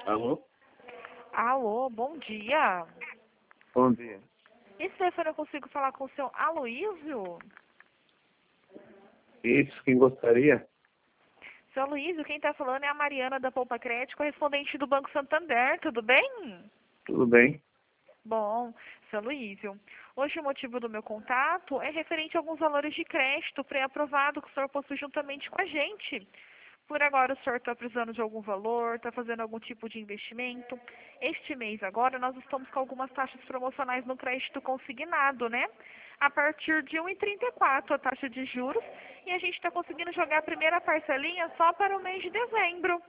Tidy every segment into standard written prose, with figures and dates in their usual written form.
Alô? Alô, bom dia. Bom dia. Esse telefone eu consigo falar com o seu Aloísio? Isso, quem gostaria? Seu Aloísio, quem está falando é a Mariana da Poupa Crédito, correspondente do Banco Santander, tudo bem? Tudo bem? Bom, seu Aloísio, hoje o motivo do meu contato é referente a alguns valores de crédito pré-aprovado que o senhor possui juntamente com a gente. Por agora o senhor está precisando de algum valor, está fazendo algum tipo de investimento. Este mês agora nós estamos com algumas taxas promocionais no crédito consignado, né? A partir de 1,34 a taxa de juros e a gente está conseguindo jogar a primeira parcelinha só para o mês de dezembro.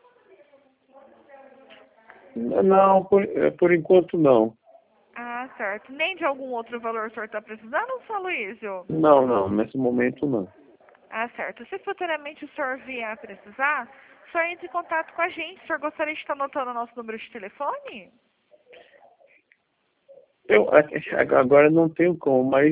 Não, por enquanto não. Ah, certo. Nem de algum outro valor o senhor está precisando, seu Luísio? Não, nesse momento não. Ah, certo. Se futuramente o senhor vier a precisar, o senhor entre em contato com a gente. O senhor gostaria de estar anotando o nosso número de telefone? Agora não tenho como, mas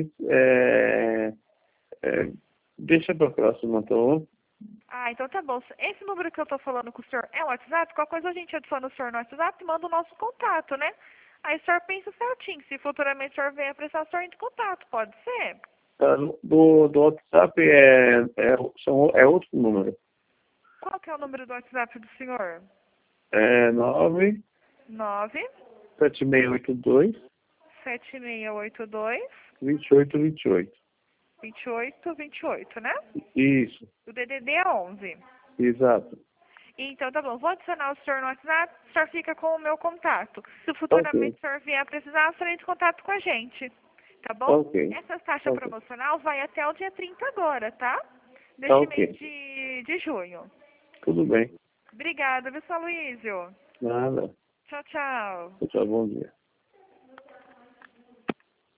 deixa para próxima, então. Ah, então tá bom. Esse número que eu tô falando com o senhor é o WhatsApp? Qualquer coisa a gente adiciona o senhor no WhatsApp e manda o nosso contato, né? Aí o senhor pensa certinho. Se futuramente o senhor vier a precisar, o senhor entra em contato. Pode ser? Do WhatsApp é outro número. Qual que é o número do WhatsApp do senhor? É 9 9 7682 7682 2828. 2828, né? Isso, O DDD é 11. exato. Então tá bom, vou adicionar o senhor no WhatsApp, o senhor fica com o meu contato. Se Ok, futuramente o senhor vier a precisar, o senhor entra em contato com a gente. Tá bom? ok, Essa taxa ok, promocional vai até o dia 30 agora, tá? Deste mês ok. de junho. Tudo bem. Obrigada, viu, seu Luísio? Nada. Tchau, tchau. Tchau, bom dia.